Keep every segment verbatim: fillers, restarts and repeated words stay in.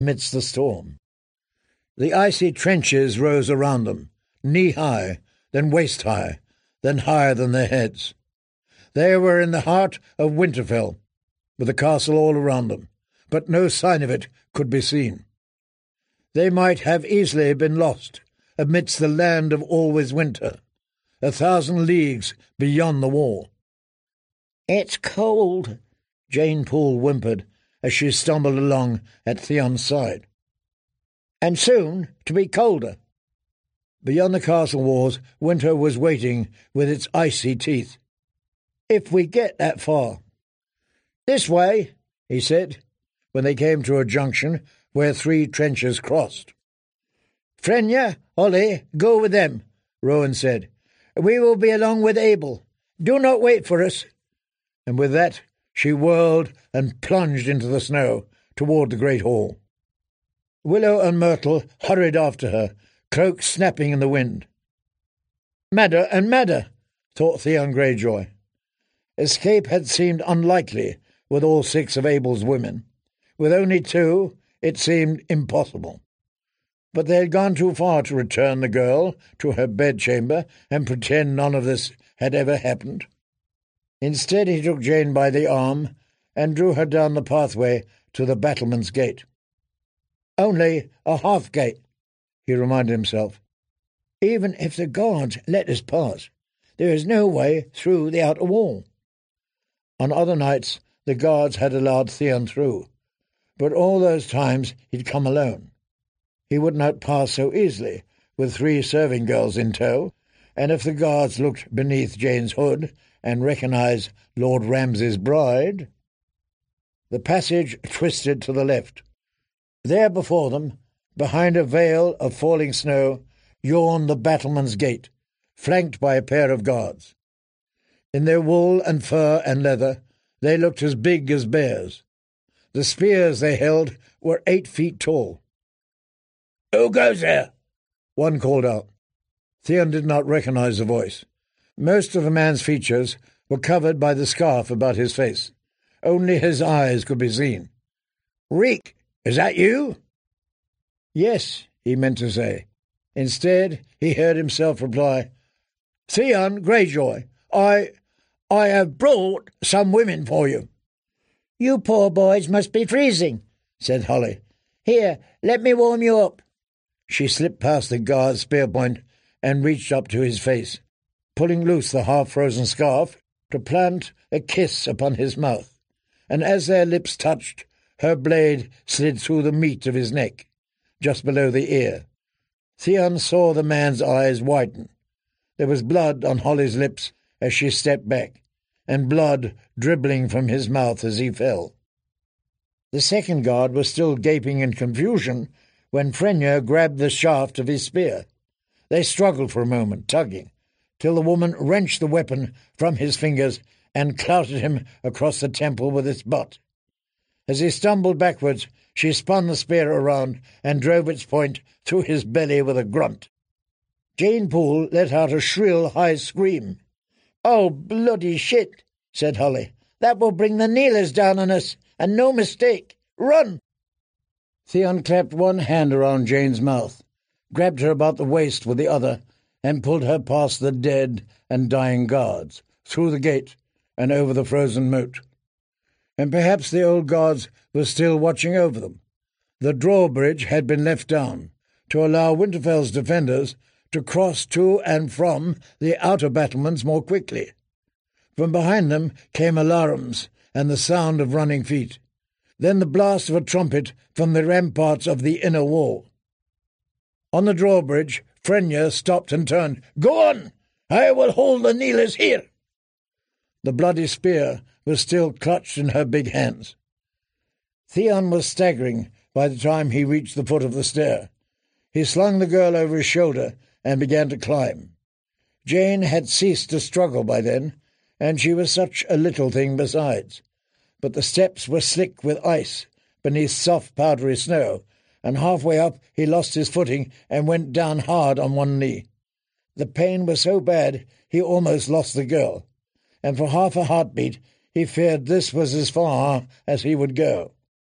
amidst the storm. The icy trenches rose around them, knee-high, then waist-high, then higher than their heads. They were in the heart of Winterfell, with the castle all around them, but no sign of it could be seen. They might have easily been lost amidst the land of always winter, a thousand leagues beyond the wall. "It's cold," Jane Poole whimpered as she stumbled along at Theon's side. "And soon to be colder." Beyond the castle walls, winter was waiting with its icy teeth. "If we get that far." "This way," he said, when they came to a junction where three trenches crossed. "Frenya, Ollie, go with them," Rowan said. "We will be along with Abel. Do not wait for us." And with that she whirled and plunged into the snow toward the great hall. Willow and Myrtle hurried after her, cloaks snapping in the wind. Madder and madder, thought Theon Greyjoy. Escape had seemed unlikely with all six of Abel's women. With only two, it seemed impossible. But they had gone too far to return the girl to her bedchamber and pretend none of this had ever happened. Instead he took Jane by the arm and drew her down the pathway to the battlemen's gate. "Only a half-gate," he reminded himself. "Even if the guards let us pass, there is no way through the outer wall." On other nights the guards had allowed Theon through, but all those times he'd come alone. He would not pass so easily, with three serving girls in tow, and if the guards looked beneath Jane's hood and recognized Lord Ramsay's bride. The passage twisted to the left. There before them, behind a veil of falling snow, yawned the battlemen's gate, flanked by a pair of guards. In their wool and fur and leather, they looked as big as bears. The spears they held were eight feet tall. "Who goes there?" one called out. Theon did not recognize the voice. Most of the man's features were covered by the scarf about his face. Only his eyes could be seen. "Reek, is that you?" "Yes," he meant to say. Instead, he heard himself reply, "Theon Greyjoy, I... I have brought some women for you." "You poor boys must be freezing," said Holly. "Here, let me warm you up." She slipped past the guard's spear point and reached up to his face, pulling loose the half-frozen scarf to plant a kiss upon his mouth, and as their lips touched, her blade slid through the meat of his neck, just below the ear. Theon saw the man's eyes widen. There was blood on Holly's lips as she stepped back, and blood dribbling from his mouth as he fell. The second guard was still gaping in confusion when Frenya grabbed the shaft of his spear. They struggled for a moment, tugging, till the woman wrenched the weapon from his fingers and clouted him across the temple with its butt. As he stumbled backwards, she spun the spear around and drove its point through his belly with a grunt. Jane Poole let out a shrill, high scream. "Oh, bloody shit," said Holly. "That will bring the kneelers down on us, and no mistake. Run!" Theon clapped one hand around Jane's mouth, grabbed her about the waist with the other, and pulled her past the dead and dying guards, through the gate and over the frozen moat. And perhaps the old guards were still watching over them. The drawbridge had been left down to allow Winterfell's defenders to cross to and from the outer battlements more quickly. From behind them came alarums and the sound of running feet, then the blast of a trumpet from the ramparts of the inner wall. On the drawbridge, Frenya stopped and turned. "Go on! I will hold the kneelers here!" The bloody spear was still clutched in her big hands. Theon was staggering by the time he reached the foot of the stair. He slung the girl over his shoulder and began to climb. Jane had ceased to struggle by then, and she was such a little thing besides. But the steps were slick with ice beneath soft powdery snow, and halfway up he lost his footing and went down hard on one knee. The pain was so bad he almost lost the girl, and for half a heartbeat he feared this was as far as he would go.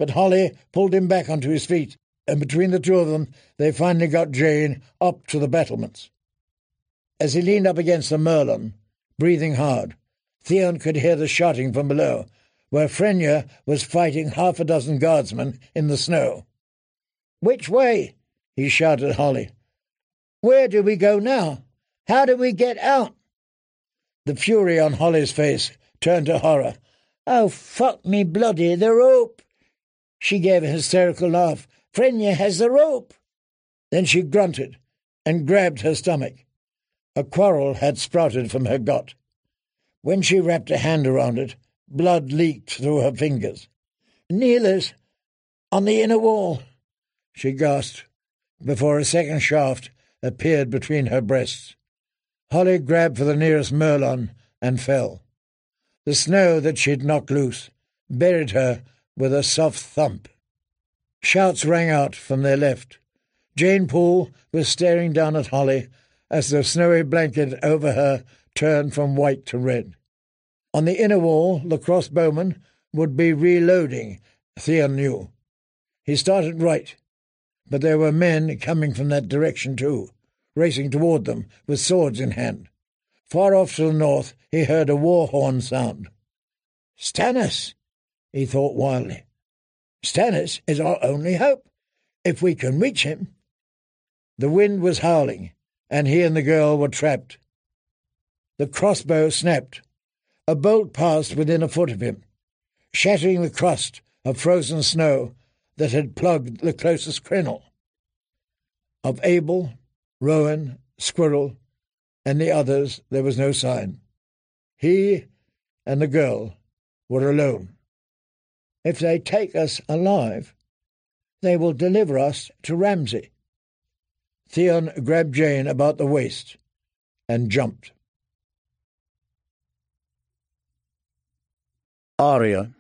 but Holly pulled him back onto his feet, and between the two of them they finally got Jane up to the battlements. As he leaned up against the merlon, breathing hard, Theon could hear the shouting from below, where Frenya was fighting half a dozen guardsmen in the snow. "Which way?" he shouted at Holly. "Where do we go now? How do we get out?" The fury on Holly's face turned to horror. "Oh, fuck me bloody, the rope!" She gave a hysterical laugh. "Frenya has the rope!" Then she grunted and grabbed her stomach. A quarrel had sprouted from her gut. When she wrapped a hand around it, blood leaked through her fingers. "Kneelers on the inner wall," she gasped, before a second shaft appeared between her breasts. Holly grabbed for the nearest merlon and fell. The snow that she'd knocked loose buried her with a soft thump. Shouts rang out from their left. Jane Poole was staring down at Holly as the snowy blanket over her turned from white to red. On the inner wall, the crossbowman would be reloading, Theon knew. He started right, but there were men coming from that direction too, racing toward them with swords in hand. Far off to the north he heard a war horn sound. "Stannis," he thought wildly. "Stannis is our only hope, if we can reach him." The wind was howling, and he and the girl were trapped. The crossbow snapped. A bolt passed within a foot of him, shattering the crust of frozen snow that had plugged the closest crenel. Of Abel, Rowan, Squirrel, and the others there was no sign. He and the girl were alone. "If they take us alive, they will deliver us to Ramsay." Theon grabbed Jane about the waist and jumped. Arya.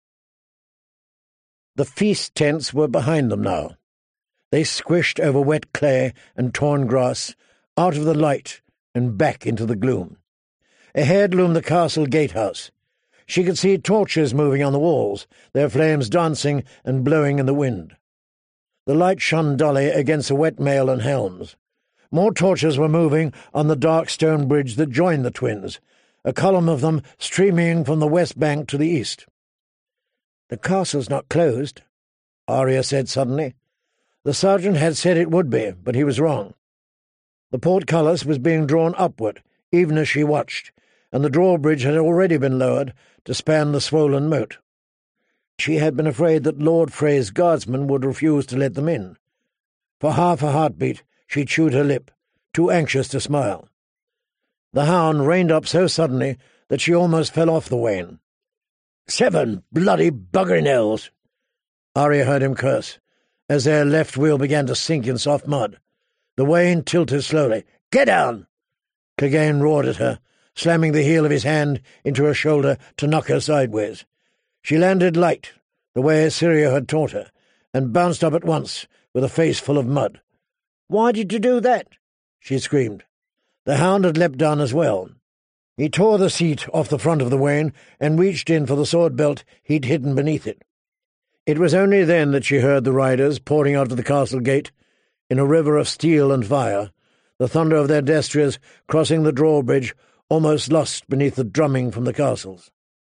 The feast tents were behind them now. They squished over wet clay and torn grass, out of the light and back into the gloom. Ahead loomed the castle gatehouse. She could see torches moving on the walls, their flames dancing and blowing in the wind. The light shone dully against the wet mail and helms. More torches were moving on the dark stone bridge that joined the twins, a column of them streaming from the west bank to the east. "The castle's not closed," Arya said suddenly. The sergeant had said it would be, but he was wrong. The portcullis was being drawn upward, even as she watched, and the drawbridge had already been lowered to span the swollen moat. She had been afraid that Lord Frey's guardsmen would refuse to let them in. For half a heartbeat she chewed her lip, too anxious to smile. The hound reined up so suddenly that she almost fell off the wain. "Seven bloody buggering hells!" Arya heard him curse, as their left wheel began to sink in soft mud. The wain tilted slowly. "Get down!" Clegane roared at her, slamming the heel of his hand into her shoulder to knock her sideways. She landed light, the way Syrio had taught her, and bounced up at once, with a face full of mud. "Why did you do that?" she screamed. The hound had leapt down as well. He tore the seat off the front of the wain and reached in for the sword belt he'd hidden beneath it. It was only then that she heard the riders pouring out of the castle gate, in a river of steel and fire, the thunder of their destriers crossing the drawbridge almost lost beneath the drumming from the castles.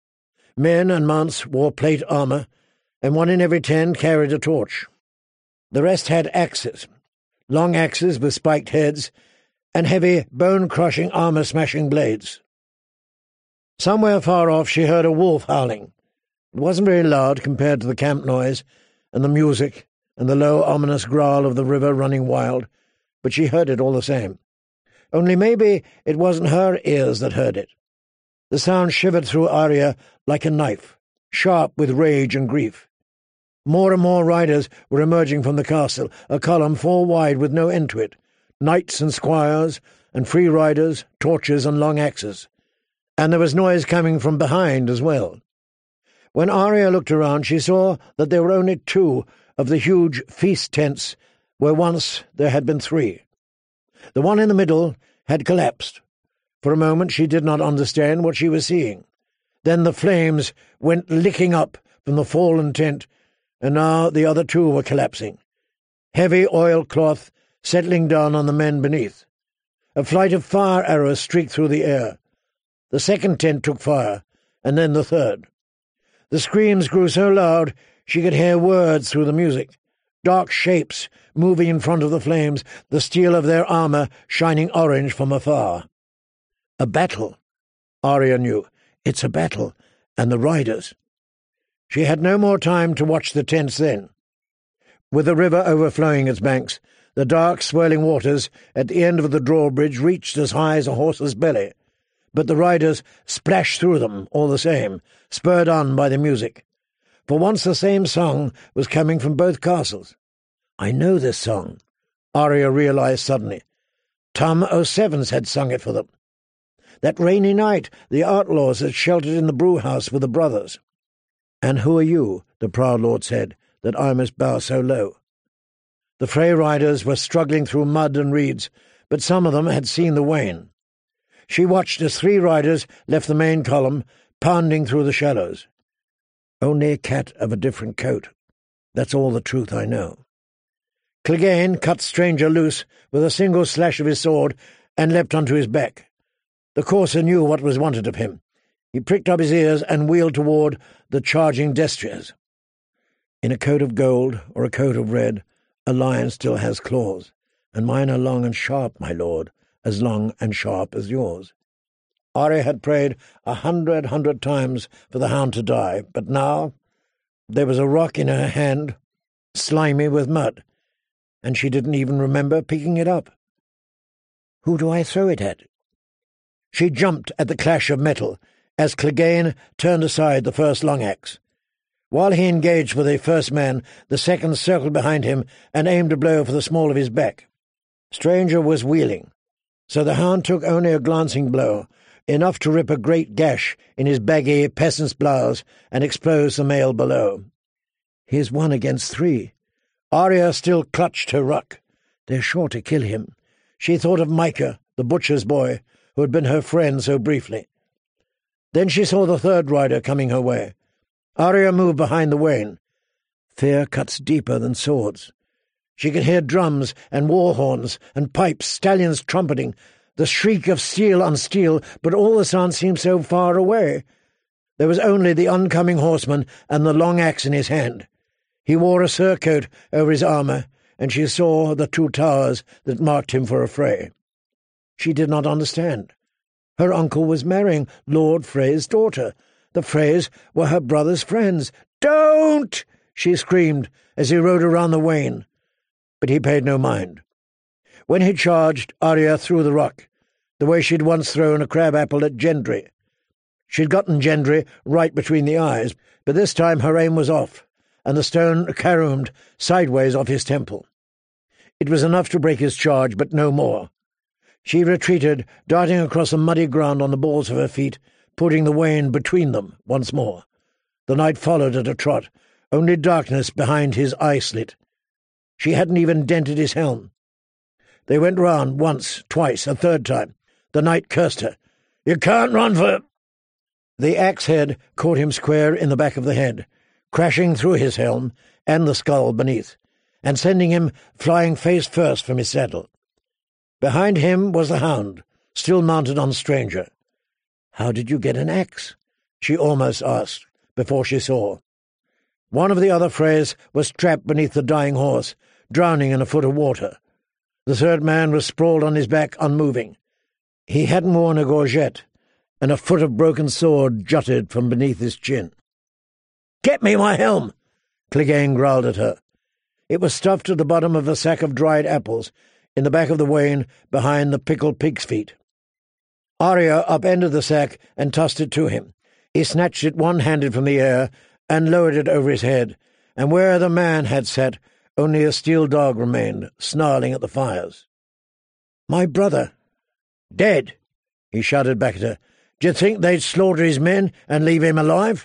Men and mounts wore plate armour, and one in every ten carried a torch. The rest had axes, long axes with spiked heads, and heavy, bone-crushing, armour-smashing blades. Somewhere far off she heard a wolf howling. It wasn't very loud compared to the camp noise and the music and the low, ominous growl of the river running wild, but she heard it all the same. Only maybe it wasn't her ears that heard it. The sound shivered through Arya like a knife, sharp with rage and grief. More and more riders were emerging from the castle, a column four wide with no end to it, knights and squires, and free riders, torches and long axes. And there was noise coming from behind as well. When Arya looked around, she saw that there were only two of the huge feast tents where once there had been three. The one in the middle had collapsed. For a moment she did not understand what she was seeing. Then the flames went licking up from the fallen tent, and now the other two were collapsing. Heavy oilcloth settling down on the men beneath. A flight of fire arrows streaked through the air. The second tent took fire, and then the third. The screams grew so loud she could hear words through the music, dark shapes moving in front of the flames, the steel of their armour shining orange from afar. A battle, Arya knew. It's a battle, and the riders. She had no more time to watch the tents then. With the river overflowing its banks, the dark, swirling waters at the end of the drawbridge reached as high as a horse's belly, but the riders splashed through them all the same, spurred on by the music. For once the same song was coming from both castles. I know this song, Arya realized suddenly. Tom O'Sevens had sung it for them. That rainy night the outlaws had sheltered in the brewhouse with the brothers. And who are you, the proud lord said, that I must bow so low? The Frey riders were struggling through mud and reeds, but some of them had seen the Wain. She watched as three riders left the main column, pounding through the shallows. Only a cat of a different coat. That's all the truth I know. Clegane cut Stranger loose with a single slash of his sword and leapt onto his back. The courser knew what was wanted of him. He pricked up his ears and wheeled toward the charging destriers. In a coat of gold or a coat of red, a lion still has claws, and mine are long and sharp, my lord, as long and sharp as yours. Arya had prayed a hundred hundred times for the hound to die, but now there was a rock in her hand, slimy with mud, and she didn't even remember picking it up. Who do I throw it at? She jumped at the clash of metal as Clegane turned aside the first long axe. While he engaged with the first man, the second circled behind him and aimed a blow for the small of his back. Stranger was wheeling, so the hound took only a glancing blow, enough to rip a great gash in his baggy peasant's blouse and expose the mail below. Here's one against three. Arya still clutched her ruck. They're sure to kill him. She thought of Micah, the butcher's boy, who had been her friend so briefly. Then she saw the third rider coming her way. Arya moved behind the Wain. Fear cuts deeper than swords. She could hear drums and war horns and pipes, stallions trumpeting, the shriek of steel on steel, but all the sound seemed so far away. There was only the oncoming horseman and the long axe in his hand. He wore a surcoat over his armour, and she saw the two towers that marked him for a Frey. She did not understand. Her uncle was marrying Lord Frey's daughter. The Freys were her brother's friends. "Don't!" she screamed as he rode around the Wain. But he paid no mind. When he charged, Arya threw the rock, the way she'd once thrown a crab-apple at Gendry. She'd gotten Gendry right between the eyes, but this time her aim was off, and the stone caromed sideways off his temple. It was enough to break his charge, but no more. She retreated, darting across the muddy ground on the balls of her feet, putting the Wain between them once more. The knight followed at a trot, only darkness behind his eye-slit. She hadn't even dented his helm. They went round once, twice, a third time. The knight cursed her. "You can't run for—" The axe-head caught him square in the back of the head, crashing through his helm and the skull beneath, and sending him flying face first from his saddle. Behind him was the hound, still mounted on Stranger. "How did you get an axe?" she almost asked, before she saw. One of the other Freys was trapped beneath the dying horse, drowning in a foot of water. The third man was sprawled on his back, unmoving. He hadn't worn a gorget, and a foot of broken sword jutted from beneath his chin. "Get me my helm!" Clegane growled at her. It was stuffed at the bottom of a sack of dried apples, in the back of the Wain, behind the pickled pig's feet. Arya upended the sack and tossed it to him. He snatched it one-handed from the air and lowered it over his head, and where the man had sat, only a steel dog remained, snarling at the fires. "My brother! Dead!" he shouted back at her. "D'you think they'd slaughter his men and leave him alive?"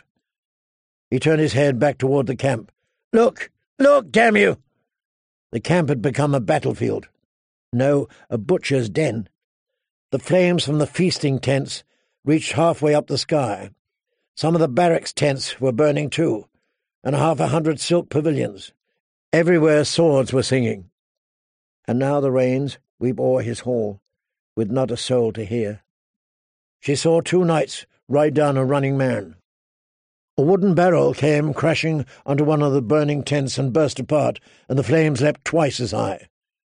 He turned his head back toward the camp. "Look! Look, damn you!" The camp had become a battlefield. No, a butcher's den. The flames from the feasting tents reached halfway up the sky. Some of the barracks' tents were burning too, and half a hundred silk pavilions. Everywhere swords were singing. And now the rains weep o'er his hall, with not a soul to hear. She saw two knights ride down a running man. A wooden barrel came crashing onto one of the burning tents and burst apart, and the flames leapt twice as high.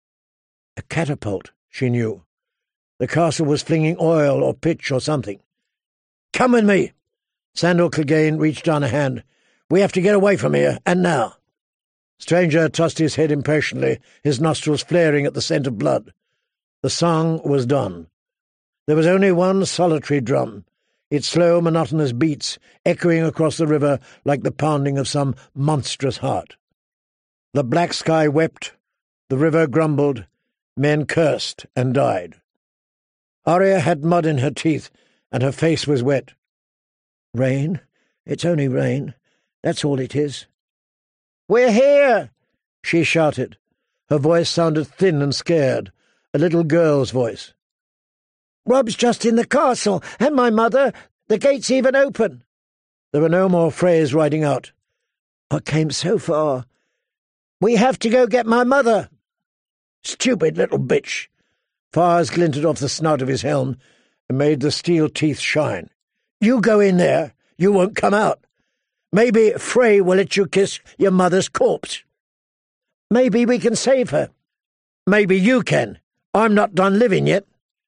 A catapult, she knew. The castle was flinging oil or pitch or something. "Come with me!" Sandor Clegane reached down a hand. "We have to get away from here, and now." Stranger tossed his head impatiently, his nostrils flaring at the scent of blood. The song was done. There was only one solitary drum, its slow, monotonous beats echoing across the river like the pounding of some monstrous heart. The black sky wept, the river grumbled, men cursed and died. Arya had mud in her teeth, and her face was wet. "Rain? It's only rain. That's all it is." "We're here!" she shouted. Her voice sounded thin and scared, a little girl's voice. "Rob's just in the castle, and my mother. The gate's even open." There were no more Freys riding out. "I came so far." "We have to go get my mother." "Stupid little bitch." Fires glinted off the snout of his helm and made the steel teeth shine. "You go in there. You won't come out. Maybe Frey will let you kiss your mother's corpse. Maybe we can save her. Maybe you can. I'm not done living yet."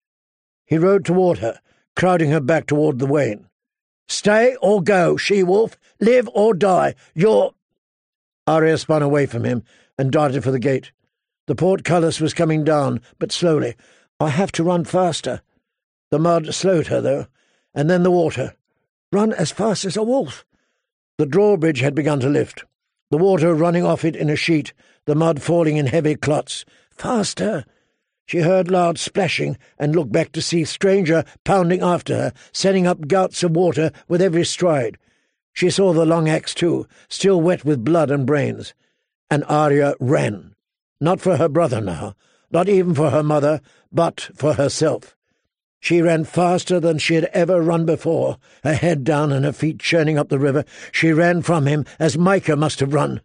He rode toward her, crowding her back toward the wain. "Stay or go, she-wolf. Live or die. You're—" Arya spun away from him and darted for the gate. The portcullis was coming down, but slowly. "I have to run faster." The mud slowed her, though, and then the water. "Run as fast as a wolf." The drawbridge had begun to lift, the water running off it in a sheet, the mud falling in heavy clots. "Faster!" She heard loud splashing and looked back to see Stranger pounding after her, sending up gouts of water with every stride. She saw the long axe, too, still wet with blood and brains. And Arya ran. Not for her brother now, not even for her mother, but for herself. She ran faster than she had ever run before, her head down and her feet churning up the river. She ran from him as Micah must have run.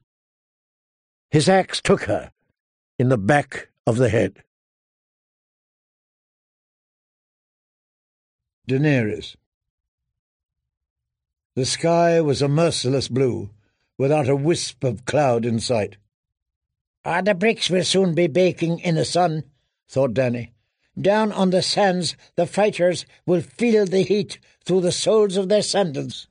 His axe took her in the back of the head. Daenerys. The sky was a merciless blue, without a wisp of cloud in sight. "Ah, the bricks will soon be baking in the sun," thought Dany. "Down on the sands the fighters will feel the heat through the soles of their sandals."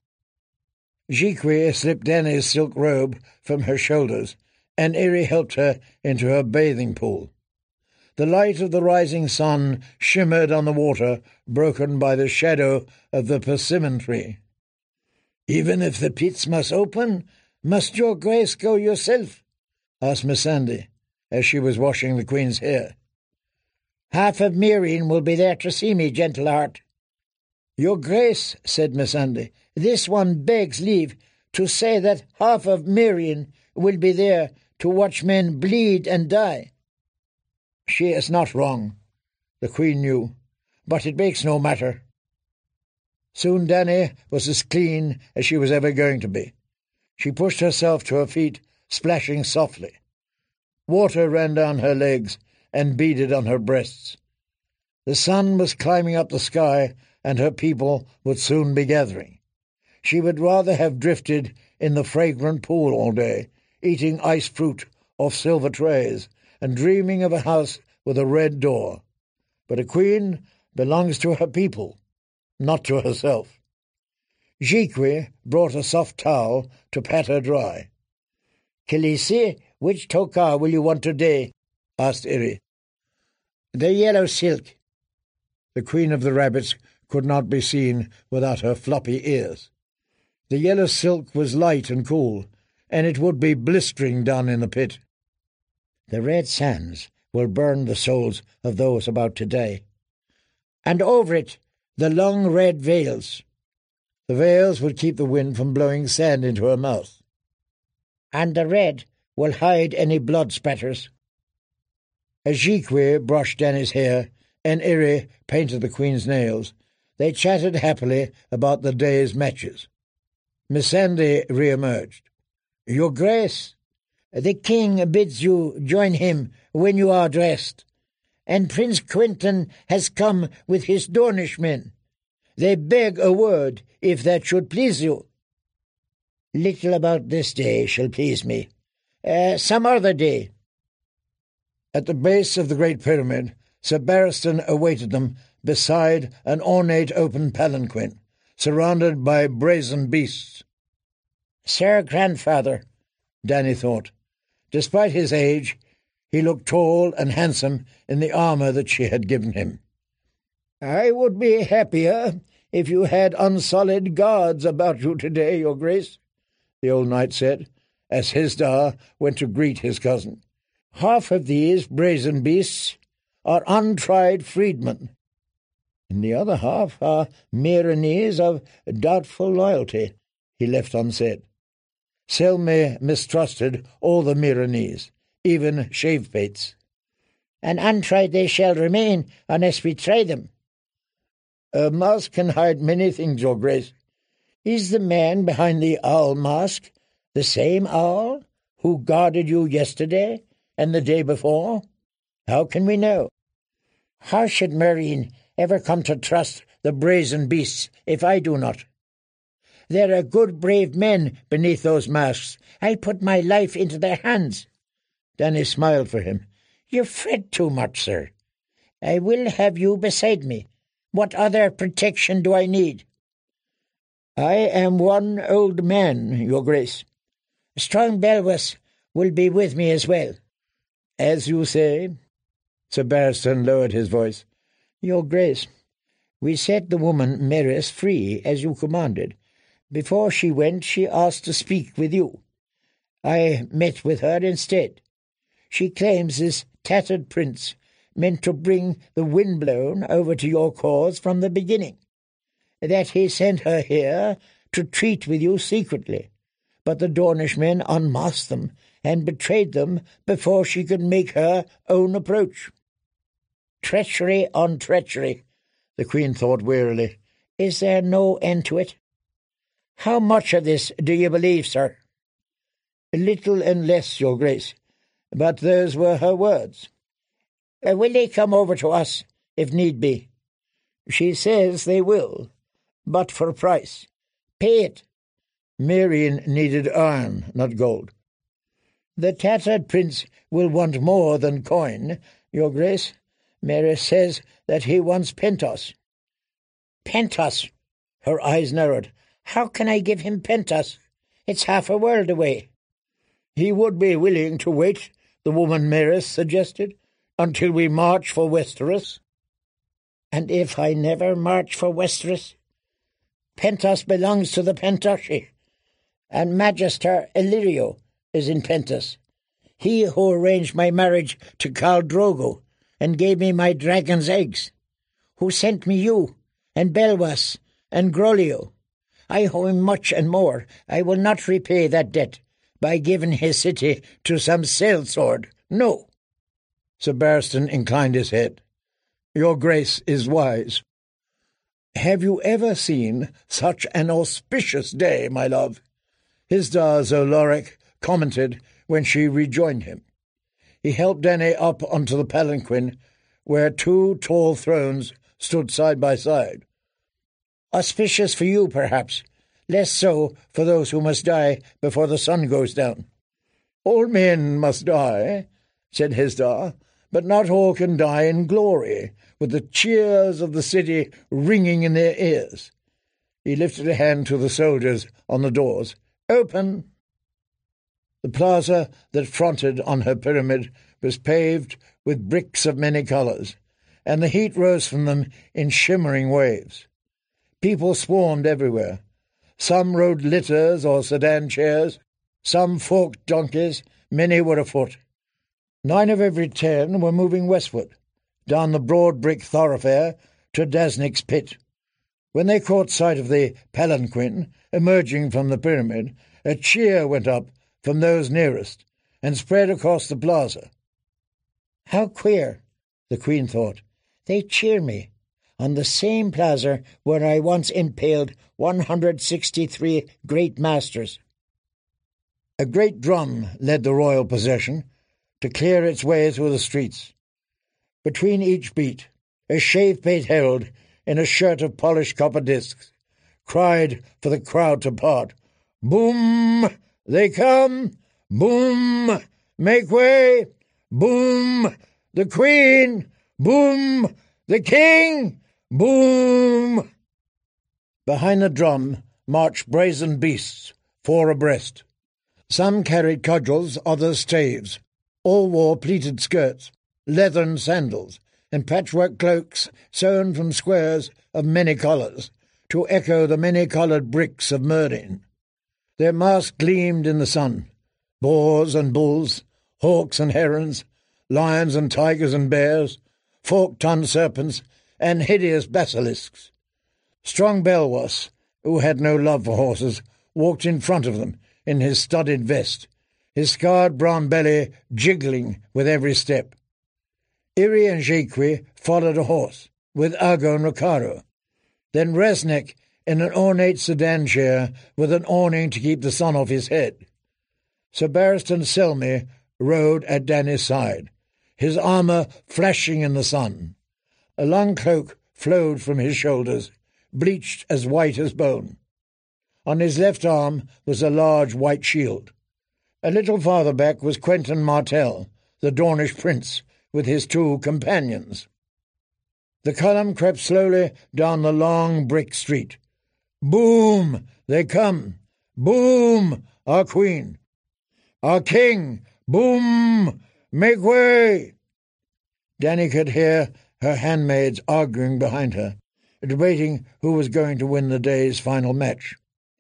Jiqui slipped Dany's silk robe from her shoulders, and Irri helped her into her bathing pool. The light of the rising sun shimmered on the water, broken by the shadow of the persimmon tree. "Even if the pits must open, must your grace go yourself?" asked Missandei, as she was washing the queen's hair. "Half of Meereen will be there to see me, gentle heart." "Your grace," said Missandei, "this one begs leave to say that half of Meereen will be there to watch men bleed and die." She is not wrong, the queen knew, but it makes no matter. Soon Dany was as clean as she was ever going to be. She pushed herself to her feet, splashing softly. Water ran down her legs and beaded on her breasts. The sun was climbing up the sky, and her people would soon be gathering. She would rather have drifted in the fragrant pool all day, eating ice fruit off silver trays, and dreaming of a house with a red door. But a queen belongs to her people, not to herself. Jiqui brought a soft towel to pat her dry. "Khaleesi, which toka will you want today?" asked Irri. "The yellow silk." The queen of the rabbits could not be seen without her floppy ears. The yellow silk was light and cool, and it would be blistering down in the pit. "The red sands will burn the souls of those about to die. And over it, the long red veils." The veils would keep the wind from blowing sand into her mouth. "And the red will hide any blood spatters." As Jiqui brushed Dany's hair and Irri painted the queen's nails, they chatted happily about the day's matches. Missandei re-emerged. Your Grace, the king bids you join him when you are dressed, and Prince Quentin has come with his Dornish men. They beg a word, if that should please you. Little about this day shall please me. Uh, some other day. At the base of the Great Pyramid, Sir Barristan awaited them beside an ornate open palanquin, surrounded by brazen beasts. Sir Grandfather, Dany thought. Despite his age, he looked tall and handsome in the armour that she had given him. I would be happier if you had unsullied guards about you today, Your Grace, the old knight said, as Hizdahr went to greet his cousin. Half of these brazen beasts are untried freedmen, and the other half are Meerenies of doubtful loyalty, he left unsaid. Selmy mistrusted all the Meerenies, even Shavepates. And untried they shall remain unless we try them. A mask can hide many things, Your Grace. Is the man behind the owl mask the same owl who guarded you yesterday and the day before? How can we know? How should Meereen ever come to trust the brazen beasts if I do not? There are good, brave men beneath those masks. I put my life into their hands. Dany smiled for him. You fret too much, sir. I will have you beside me. What other protection do I need? I am one old man, Your Grace. Strong Belwas will be with me as well. As you say. Sir Barristan lowered his voice. Your Grace, we set the woman Merys free, as you commanded. Before she went, she asked to speak with you. I met with her instead. She claims this tattered prince meant to bring the windblown over to your cause from the beginning, that he sent her here to treat with you secretly, but the Dornish men unmasked them and betrayed them before she could make her own approach. Treachery on treachery, the Queen thought wearily. Is there no end to it? How much of this do you believe, sir? Little and less, Your Grace, but those were her words. Uh, will they come over to us, if need be? She says they will, but for a price. Pay it. Meereen needed iron, not gold. The tattered prince will want more than coin, Your Grace. Merys says that he wants Pentos. Pentos? Her eyes narrowed. How can I give him Pentos? It's half a world away. He would be willing to wait, the woman Merys suggested, until we march for Westeros. And if I never march for Westeros? Pentos belongs to the Pentoshi, and Magister Illyrio is in Pentos. He who arranged my marriage to Khal Drogo and gave me my dragon's eggs, who sent me you and Belwas and Grolio. I owe him much and more. I will not repay that debt by giving his city to some sellsword. No. Sir Barristan inclined his head. Your Grace is wise. Have you ever seen such an auspicious day, my love? Hizdahr zo Loraq commented when she rejoined him. He helped Dany up onto the palanquin, where two tall thrones stood side by side. Auspicious for you, perhaps, less so for those who must die before the sun goes down. All men must die, said Hizdahr, but not all can die in glory, with the cheers of the city ringing in their ears. He lifted a hand to the soldiers on the doors. Open! The plaza that fronted on her pyramid was paved with bricks of many colours, and the heat rose from them in shimmering waves. People swarmed everywhere. Some rode litters or sedan chairs, some forked donkeys, many were afoot. Nine of every ten were moving westward, down the broad brick thoroughfare to Dasnik's pit. When they caught sight of the palanquin emerging from the pyramid, a cheer went up from those nearest and spread across the plaza. How queer, the Queen thought. They cheer me on the same plaza where I once impaled one hundred sixty-three great masters. A great drum led the royal procession to clear its way through the streets. Between each beat, a shave-pate herald in a shirt of polished copper discs cried for the crowd to part. Boom! They come! Boom! Make way! Boom! The Queen! Boom! The King! Boom! Behind the drum marched brazen beasts, four abreast. Some carried cudgels, others staves. All wore pleated skirts, leathern sandals, and patchwork cloaks sewn from squares of many colours, to echo the many-coloured bricks of Myrddin. Their masks gleamed in the sun. Boars and bulls, hawks and herons, lions and tigers and bears, fork-tongued serpents, and hideous basilisks. Strong Belwas, who had no love for horses, walked in front of them in his studded vest, his scarred brown belly jiggling with every step. Iri and Jaqui followed a horse, with Argo and Ricaro. Then Resnek in an ornate sedan chair with an awning to keep the sun off his head. Sir Barristan Selmy rode at Dany's side, his armour flashing in the sun. A long cloak flowed from his shoulders, bleached as white as bone. On his left arm was a large white shield. A little farther back was Quentyn Martell, the Dornish prince, with his two companions. The column crept slowly down the long brick street. Boom! They come! Boom! Our queen! Our king! Boom! Make way! Dany could hear her handmaids arguing behind her, debating who was going to win the day's final match.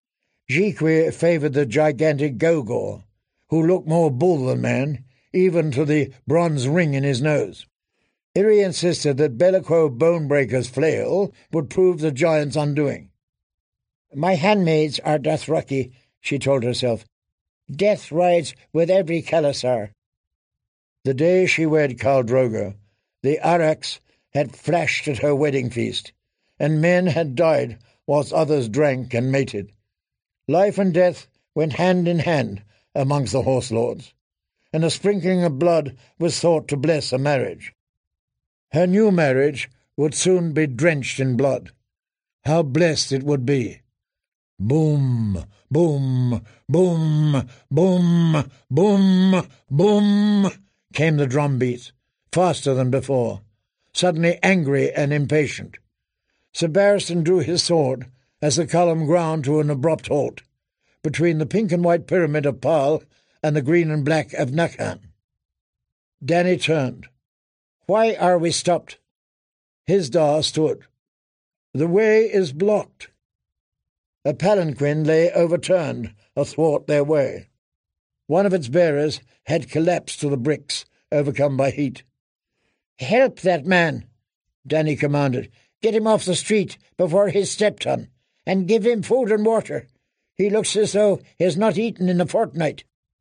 Jaqui favoured the gigantic Gogor, who looked more bull than man, even to the bronze ring in his nose. Iri insisted that Be'lakor Bonebreaker's flail would prove the giant's undoing. "My handmaids are Dothraki," she told herself. "Death rides with every Khalasar." The day she wed Khal Drogo, the Arrax had flashed at her wedding feast, and men had died whilst others drank and mated. Life and death went hand in hand amongst the horse lords, and a sprinkling of blood was thought to bless a marriage. Her new marriage would soon be drenched in blood. How blessed it would be! Boom, boom, boom, boom, boom, boom, came the drum beats, faster than before, suddenly angry and impatient. Sir Barristan drew his sword as the column ground to an abrupt halt, between the pink and white pyramid of Pal and the green and black of Nakhan. Dany turned. "Why are we stopped?" Hisdar stood. "The way is blocked." A palanquin lay overturned athwart their way. One of its bearers had collapsed to the bricks, overcome by heat. "Help that man," Dany commanded. "Get him off the street before he's stepped on, and give him food and water. He looks as though he has not eaten in a fortnight."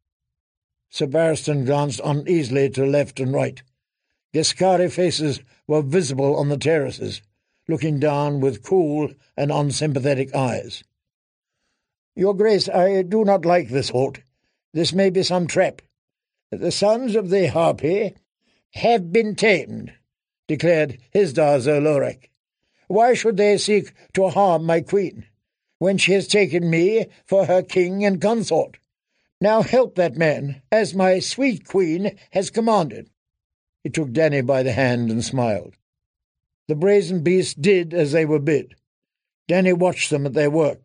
Sir Barristan glanced uneasily to left and right. Giscari faces were visible on the terraces, looking down with cool and unsympathetic eyes. "Your Grace, I do not like this halt. This may be some trap. The sons of the Harpy have been tamed," declared Hisdar zo Loraq. "Why should they seek to harm my queen, when she has taken me for her king and consort? Now help that man, as my sweet queen has commanded." He took Dany by the hand and smiled. The brazen beasts did as they were bid. Dany watched them at their work.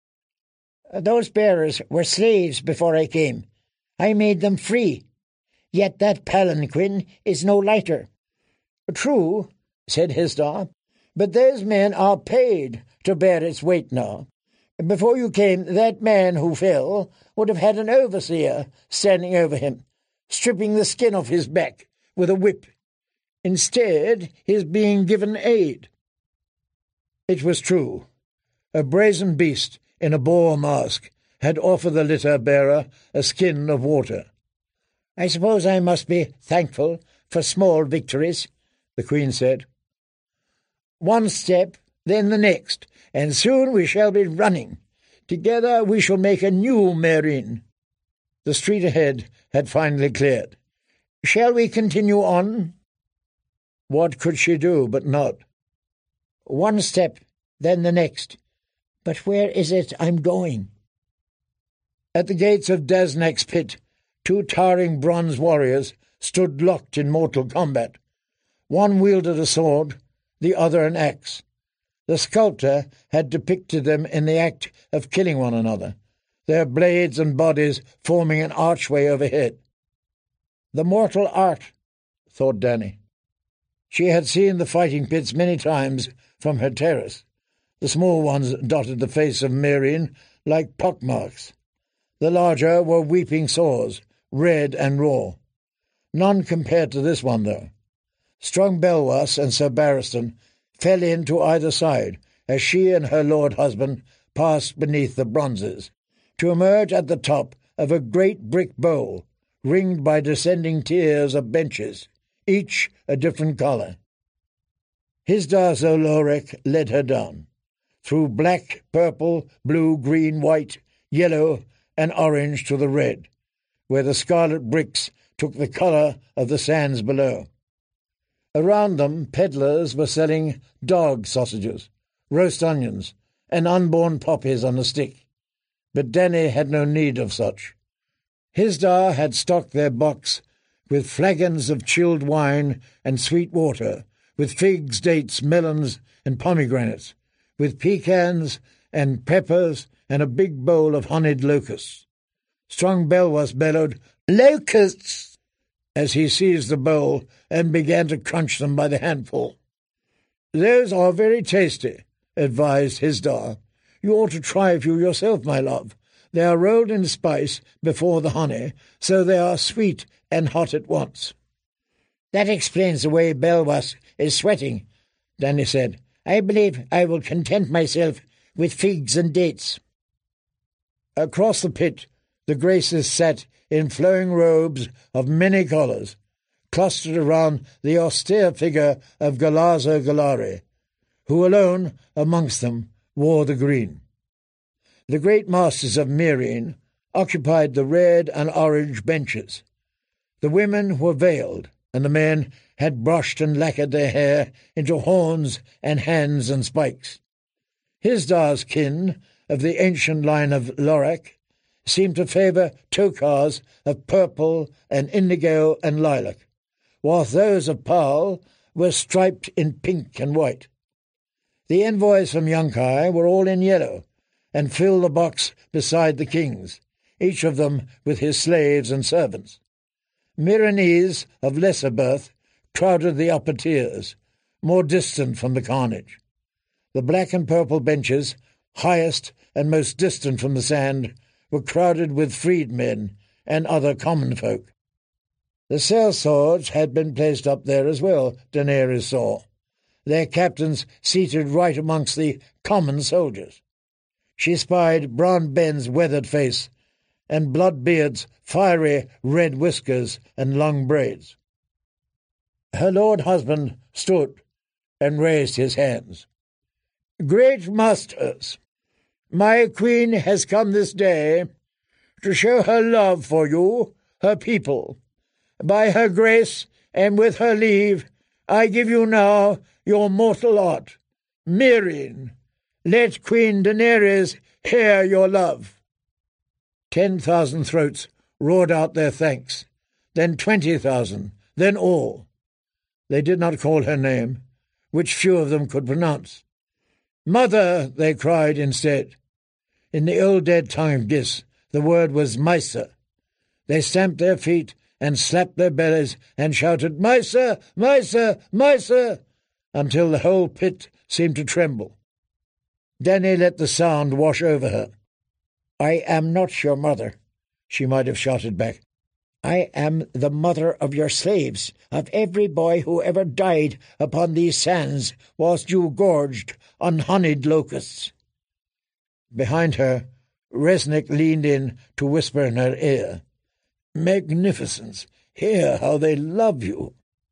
"Those bearers were slaves before I came. I made them free. Yet that palanquin is no lighter." "True," said Hisdar, "but those men are paid to bear its weight now. Before you came, that man who fell would have had an overseer standing over him, stripping the skin off his back with a whip. Instead, he is being given aid." It was true. A brazen beast in a boar mask had offered the litter-bearer a skin of water. "I suppose I must be thankful for small victories," the Queen said. "One step, then the next, and soon we shall be running. Together we shall make a new Meereen." The street ahead had finally cleared. "Shall we continue on?" What could she do but nod? "One step, then the next. But where is it I'm going?" At the gates of Daznak's pit, two towering bronze warriors stood locked in mortal combat. One wielded a sword, the other an axe. The sculptor had depicted them in the act of killing one another, their blades and bodies forming an archway overhead. The mortal art, thought Dany. She had seen the fighting pits many times from her terrace. The small ones dotted the face of Meereen like pockmarks. The larger were weeping sores, red and raw. None compared to this one, though. Strong Belwas and Sir Barristan fell in to either side as she and her lord-husband passed beneath the bronzes, to emerge at the top of a great brick bowl, ringed by descending tiers of benches, each a different colour. Hizdahr zo Loraq led her down, through black, purple, blue, green, white, yellow, and orange to the red, where the scarlet bricks took the colour of the sands below. Around them peddlers were selling dog sausages, roast onions, and unborn poppies on a stick. But Dany had no need of such. Hizdahr had stocked their box with flagons of chilled wine and sweet water, with figs, dates, melons, and pomegranates, with pecans and peppers, and a big bowl of honeyed locusts. Strong Belwas bellowed, "Locusts!" as he seized the bowl and began to crunch them by the handful. "Those are very tasty," advised Hizdahr. "You ought to try a few yourself, my love. They are rolled in spice before the honey, so they are sweet and hot at once." "That explains the way Belwas is sweating," Dany said. "I believe I will content myself with figs and dates." Across the pit, the Graces sat in flowing robes of many colours, clustered around the austere figure of Galazo Galari, who alone amongst them wore the green. The great masters of Meereen occupied the red and orange benches. The women were veiled, and the men had brushed and lacquered their hair into horns and hands and spikes. Hizdahr's kin, of the ancient line of Loraq, seemed to favour tokars of purple and indigo and lilac, whilst those of Paul were striped in pink and white. The envoys from Yunkai were all in yellow, and filled the box beside the kings, each of them with his slaves and servants. Meereenese of lesser birth crowded the upper tiers, more distant from the carnage. The black and purple benches, highest and most distant from the sand, were crowded with freedmen and other common folk. The sellswords had been placed up there as well, Daenerys saw, their captains seated right amongst the common soldiers. She spied Bran Ben's weathered face, and Bloodbeard's fiery red whiskers and long braids. Her lord-husband stood and raised his hands. "Great masters, my queen has come this day to show her love for you, her people. By her grace and with her leave, I give you now your mortal lot. Meereen, let Queen Daenerys hear your love." Ten thousand throats roared out their thanks, then twenty thousand, then all. They did not call her name, which few of them could pronounce. "Mother," they cried instead. In the old dead tongue of Gis, the word was Maisa. They stamped their feet and slapped their bellies and shouted, "Maisa! Maisa! Maisa!" until the whole pit seemed to tremble. Dany let the sound wash over her. "I am not your mother," she might have shouted back. "I am the mother of your slaves, of every boy who ever died upon these sands whilst you gorged on honeyed locusts." Behind her, Resnick leaned in to whisper in her ear, "Magnificence, hear how they love you."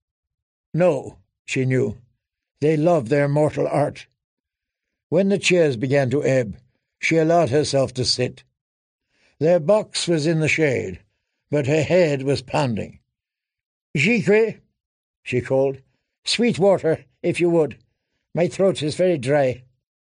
No, she knew, they loved their mortal art. When the cheers began to ebb, she allowed herself to sit. Their box was in the shade, but her head was pounding. "Jiqui," she called. "Sweet water, if you would. My throat is very dry."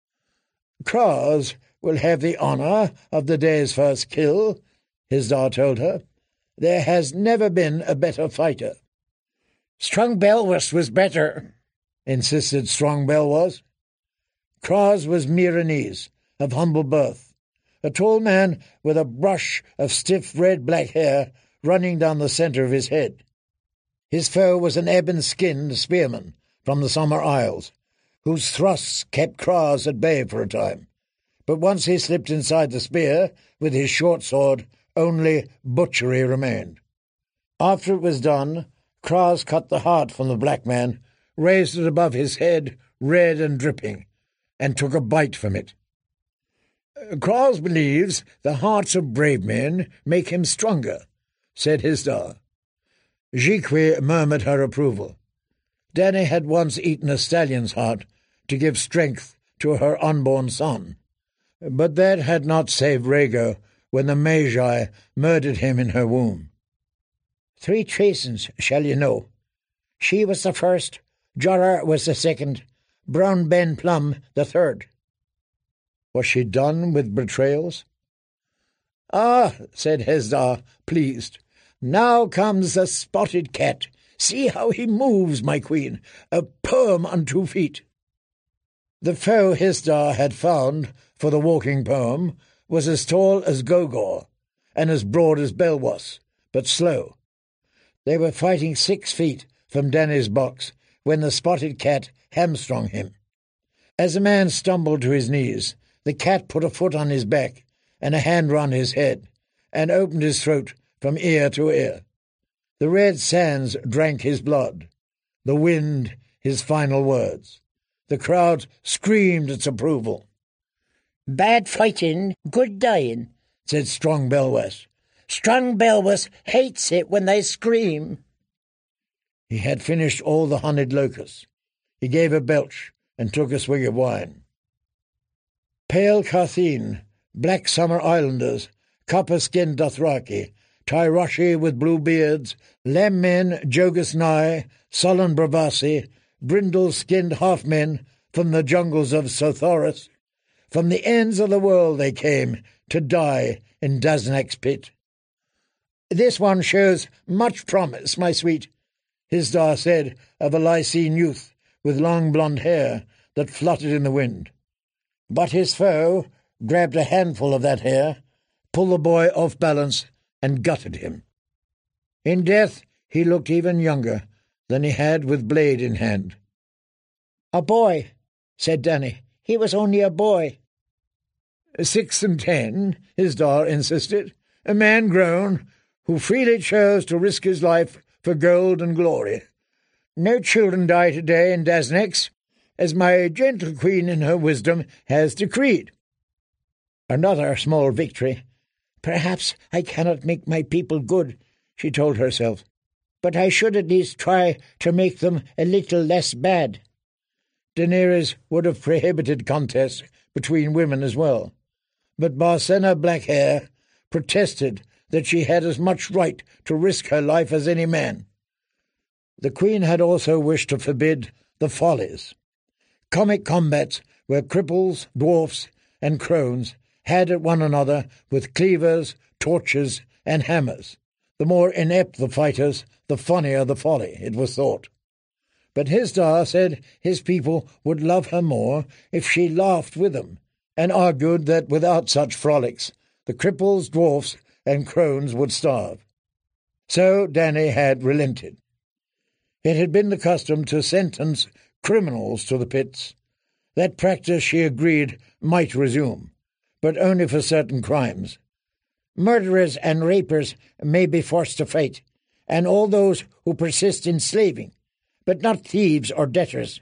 "Kraz will have the honour of the day's first kill," Hisdar told her. "There has never been a better fighter." "Strong Belwas was better," insisted Strong Belwas. Kraz was Miranese, of humble birth, a tall man with a brush of stiff red-black hair running down the centre of his head. His foe was an ebon-skinned spearman from the Summer Isles, whose thrusts kept Kraz at bay for a time. But once he slipped inside the spear with his short sword, only butchery remained. After it was done, Kraz cut the heart from the black man, raised it above his head, red and dripping, and took a bite from it. "Kraz believes the hearts of brave men make him stronger," said Hisdar. Jiqui murmured her approval. Dany had once eaten a stallion's heart to give strength to her unborn son, but that had not saved Rhaego when the Magi murdered him in her womb. "Three Tracens, shall you know. She was the first, Jorah was the second, Brown Ben Plum the third." Was she done with betrayals? "Ah," said Hisdar, pleased, "now comes the spotted cat. See how he moves, my queen, a poem on two feet." The foe Hisdar had found for the walking poem was as tall as Gogor and as broad as Belwas, but slow. They were fighting six feet from Dany's box when the spotted cat hamstrung him. As the man stumbled to his knees, the cat put a foot on his back and a hand round his head, and opened his throat from ear to ear. The red sands drank his blood, the wind his final words. The crowd screamed its approval. "Bad fighting, good dying," said Strong Belwas. "Strong Belwas hates it when they scream." He had finished all the honeyed locusts. He gave a belch and took a swig of wine. Pale Carthene, black summer islanders, copper-skinned Dothraki, Tyroshi with blue beards, Lammen, Jogus Nye, sullen Bravasi, brindle-skinned half-men from the jungles of Sothoris. From the ends of the world they came to die in Daznak's pit. "This one shows much promise, my sweet," Hisdar said of a Lycene youth with long blonde hair that fluttered in the wind. But his foe grabbed a handful of that hair, pulled the boy off balance, and gutted him. In death he looked even younger than he had with blade in hand. "A boy," said Dany. "He was only a boy." "Six and ten," Hisdar insisted. "A man grown, who freely chose to risk his life for gold and glory. No children die today in Daznax, as my gentle queen in her wisdom has decreed." Another small victory. "Perhaps I cannot make my people good," she told herself, "but I should at least try to make them a little less bad." Daenerys would have prohibited contests between women as well, but Barsenna Blackhair protested that she had as much right to risk her life as any man. The queen had also wished to forbid the follies. Comic combats where cripples, dwarfs, and crones had at one another with cleavers, torches, and hammers. The more inept the fighters, the funnier the folly, it was thought. But Hisdar said his people would love her more if she laughed with them, and argued that without such frolics the cripples, dwarfs, and crones would starve. So Dany had relented. It had been the custom to sentence criminals to the pits. That practice, she agreed, might resume, but only for certain crimes. Murderers and rapers may be forced to fight, and all those who persist in slaving, but not thieves or debtors.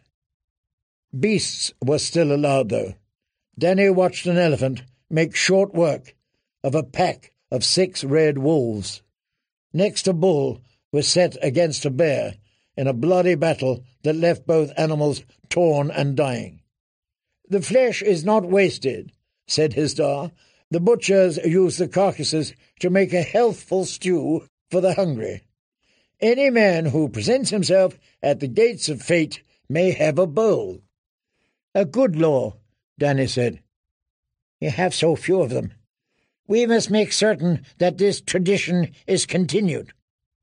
Beasts were still allowed, though. Dany watched an elephant make short work of a pack of six red wolves. Next a bull was set against a bear in a bloody battle that left both animals torn and dying. "The flesh is not wasted," said Hisdar. "The butchers use the carcasses to make a healthful stew for the hungry. Any man who presents himself at the gates of fate may have a bowl. A good law, Danny said. You have so few of them. We must make certain that this tradition is continued.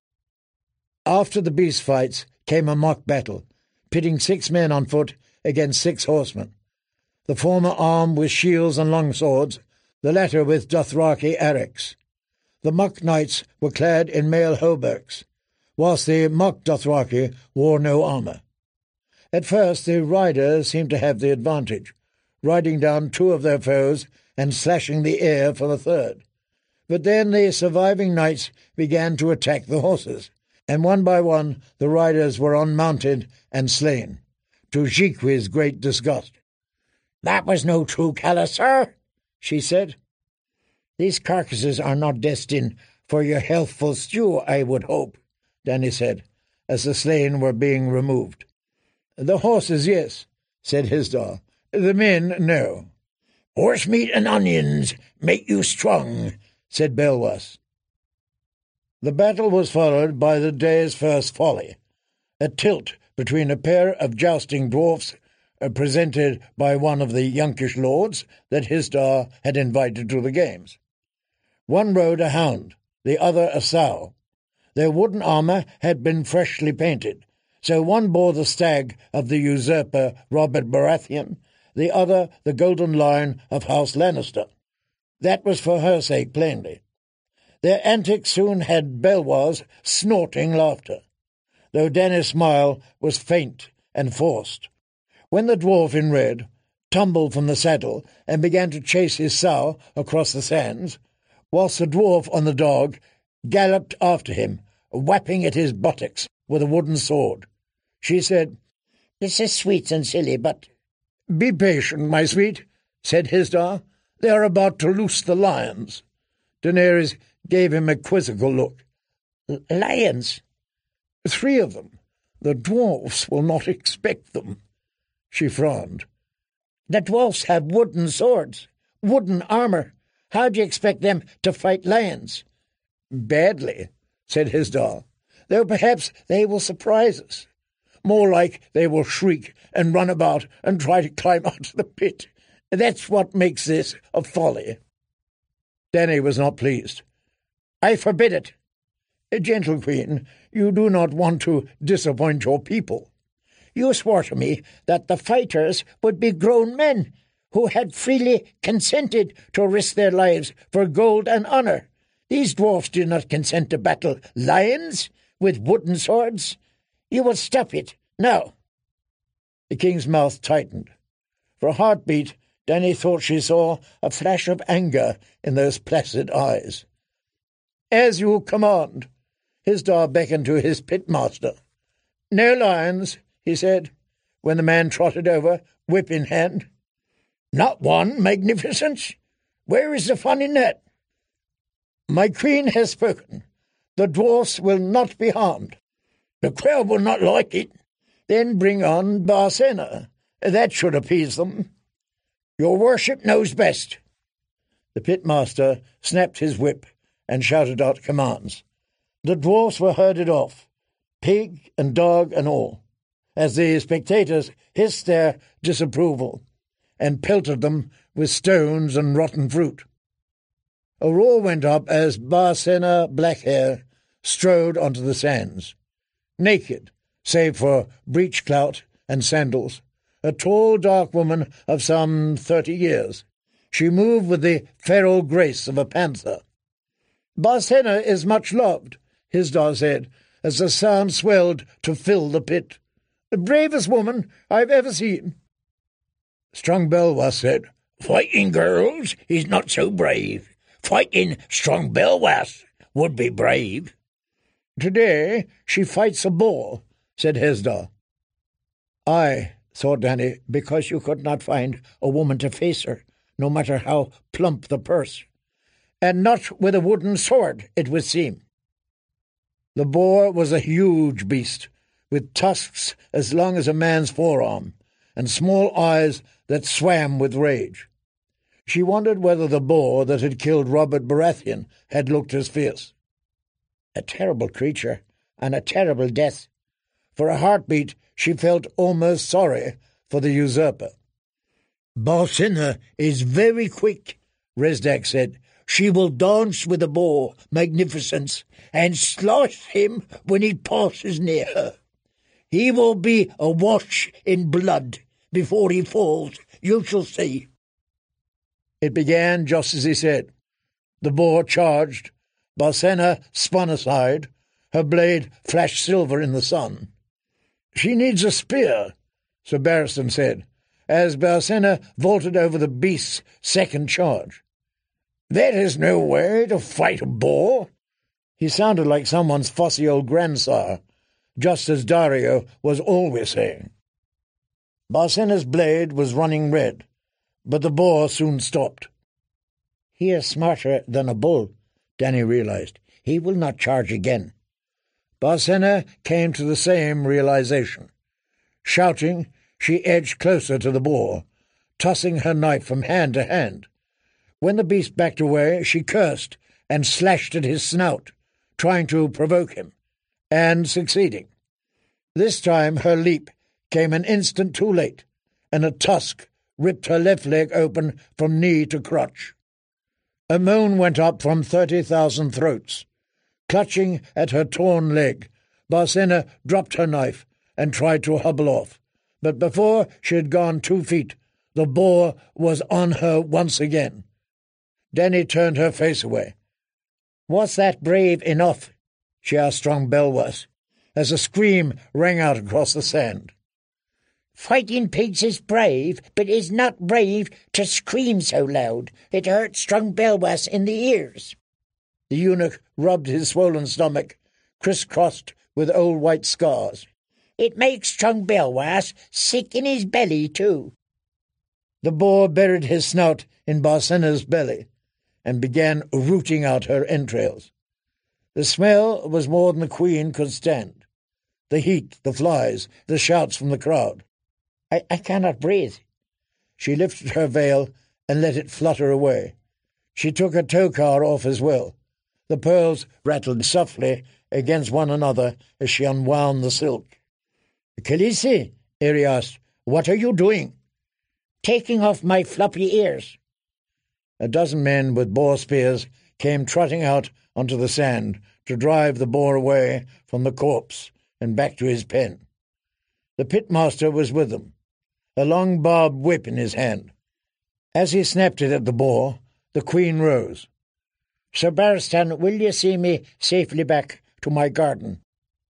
After the beast fights came a mock battle, pitting six men on foot against six horsemen, the former armed with shields and long swords, the latter with Dothraki arcs. The mock knights were clad in mail hauberks, whilst the mock Dothraki wore no armour. At first the riders seemed to have the advantage, riding down two of their foes and slashing the air for the third. But then the surviving knights began to attack the horses, and one by one the riders were unmounted and slain, to Jiqui's great disgust. "That was no true colour, sir," she said. "These carcasses are not destined for your healthful stew, I would hope," Danny said, as the slain were being removed. "The horses, yes," said Hisdar. "The men, no." "Horse meat and onions make you strong," said Belwas. The battle was followed by the day's first folly, a tilt between a pair of jousting dwarfs uh, presented by one of the Yunkish lords that Hisdar had invited to the games. One rode a hound, the other a sow. Their wooden armour had been freshly painted, so one bore the stag of the usurper Robert Baratheon, the other the golden lion of House Lannister. That was for her sake plainly. Their antics soon had Belwas snorting laughter, though Danny's smile was faint and forced. When the dwarf in red tumbled from the saddle and began to chase his sow across the sands, whilst the dwarf on the dog galloped after him, whapping at his buttocks with a wooden sword, she said, "This is sweet and silly, but—" "Be patient, my sweet," said Hisdar. "They are about to loose the lions." Daenerys gave him a quizzical look. "Lions?" "Three of them. The dwarfs will not expect them." She frowned. "The dwarfs have wooden swords, wooden armour. How do you expect them to fight lions?" "Badly," said Hisdar, "though perhaps they will surprise us. More like they will shriek and run about and try to climb out of the pit. That's what makes this a folly." Danny was not pleased. "I forbid it." "Gentle Queen, you do not want to disappoint your people." "You swore to me that the fighters would be grown men who had freely consented to risk their lives for gold and honour. These dwarfs do not consent to battle lions with wooden swords. You will stop it, now." The king's mouth tightened. For a heartbeat, Danny thought she saw a flash of anger in those placid eyes. "As you command." Hisdar beckoned to his pitmaster. "No lions," he said, when the man trotted over, whip in hand. "Not one, magnificence? Where is the fun in that?" "My queen has spoken. The dwarfs will not be harmed." "The crowd will not like it." "Then bring on Barcena. That should appease them." "Your worship knows best." The pitmaster snapped his whip and shouted out commands. The dwarfs were herded off, pig and dog and all, as the spectators hissed their disapproval and pelted them with stones and rotten fruit. A roar went up as Barcena Blackhair strode onto the sands, naked, save for breech-clout and sandals, a tall, dark woman of some thirty years. She moved with the feral grace of a panther. "Barcena is much loved," Hisdar said, as the sound swelled to fill the pit. "The bravest woman I've ever seen." Strong Belwas said, "Fighting girls is not so brave. Fighting Strong Belwas would be brave." "Today she fights a boar," said Hisdar. "Aye," thought Danny, "because you could not find a woman to face her, no matter how plump the purse. And not with a wooden sword, it would seem." The boar was a huge beast, with tusks as long as a man's forearm, and small eyes that swam with rage. She wondered whether the boar that had killed Robert Baratheon had looked as fierce. A terrible creature, and a terrible death. For a heartbeat she felt almost sorry for the usurper. "Barsenna is very quick," Rezdak said. "She will dance with the boar, magnificence, and slice him when he passes near her. He will be awash in blood before he falls, you shall see." It began just as he said. The boar charged. Barsenna spun aside. Her blade flashed silver in the sun. "She needs a spear," Sir Barristan said, as Barsenna vaulted over the beast's second charge. "That is no way to fight a boar." He sounded like someone's fussy old grandsire, just as Dario was always saying. Barsenna's blade was running red, but the boar soon stopped. "He is smarter than a bull," Dany realized. "He will not charge again." Barsenna came to the same realization. Shouting, she edged closer to the boar, tossing her knife from hand to hand. When the beast backed away, she cursed and slashed at his snout, trying to provoke him, and succeeding. This time her leap came an instant too late, and a tusk ripped her left leg open from knee to crotch. A moan went up from thirty thousand throats. Clutching at her torn leg, Barsenna dropped her knife and tried to hobble off, but before she had gone two feet, the boar was on her once again. Dany turned her face away. "Was that brave enough?" she asked Strong Belwas, as a scream rang out across the sand. "Fighting pigs is brave, but it's not brave to scream so loud. It hurts Strong Belwas in the ears." The eunuch rubbed his swollen stomach, crisscrossed with old white scars. "It makes Strong Belwas sick in his belly, too." The boar buried his snout in Barsenna's belly and began rooting out her entrails. The smell was more than the queen could stand. The heat, the flies, the shouts from the crowd. I, I cannot breathe." She lifted her veil and let it flutter away. She took her tokar off as well. The pearls rattled softly against one another as she unwound the silk. "Khaleesi," Irri asked, "what are you doing?" "Taking off my floppy ears." A dozen men with boar spears came trotting out onto the sand to drive the boar away from the corpse and back to his pen. The pitmaster was with them, a long barbed whip in his hand. As he snapped it at the boar, the queen rose. "Sir Barristan, will you see me safely back to my garden?"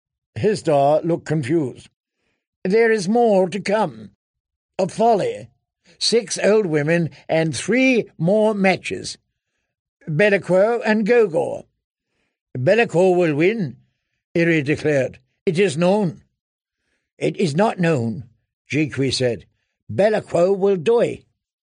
Hisdar looked confused. "There is more to come. A folly. Six old women and three more matches. Be'lakor and Gogor." "Be'lakor will win," Irri declared. "It is known." "It is not known," Jiqui said. "Be'lakor will die."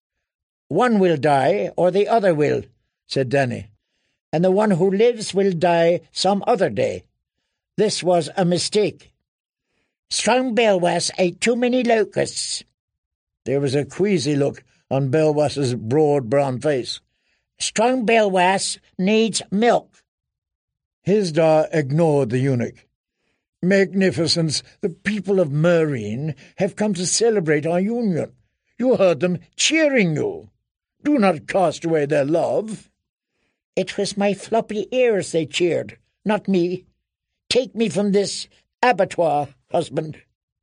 "One will die, or the other will," said Dany. "And the one who lives will die some other day. This was a mistake. Strong Belwas ate too many locusts." There was a queasy look on Belwas's broad brown face. "Strong Belwas needs milk." Hisdar ignored the eunuch. "Magnificence, the people of Meereen have come to celebrate our union. You heard them cheering you. Do not cast away their love." "It was my floppy ears they cheered, not me. Take me from this abattoir, husband."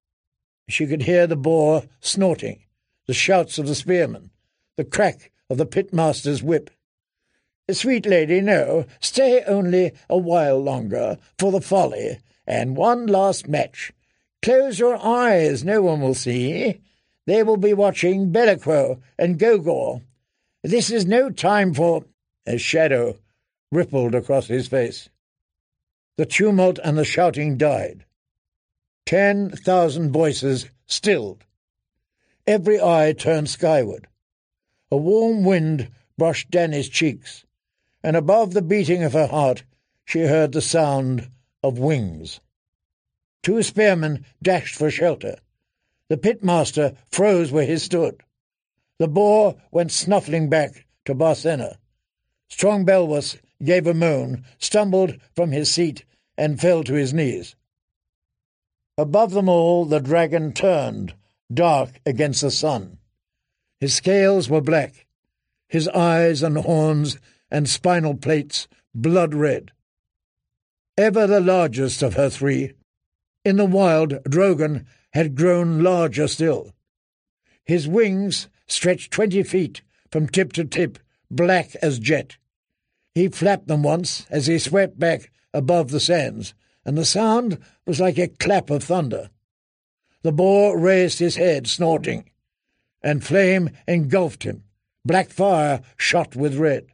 She could hear the boar snorting, the shouts of the spearmen, the crack of the pitmaster's whip. "Sweet lady, no, stay only a while longer for the folly, and one last match. Close your eyes, no one will see. They will be watching Be'lakor and Gogor. This is no time for—" A shadow rippled across his face. The tumult and the shouting died. Ten thousand voices stilled. Every eye turned skyward. A warm wind brushed Dany's cheeks, and above the beating of her heart she heard the sound of wings. Two spearmen dashed for shelter. The pitmaster froze where he stood. The boar went snuffling back to Barsenna. Strong Belwas gave a moan, stumbled from his seat, and fell to his knees. Above them all the dragon turned, dark against the sun. His scales were black, his eyes and horns and spinal plates blood-red. Ever the largest of her three, in the wild Drogon had grown larger still. His wings stretched twenty feet from tip to tip, black as jet. He flapped them once as he swept back above the sands, and the sound was like a clap of thunder. The boar raised his head, snorting, and flame engulfed him. Black fire shot with red.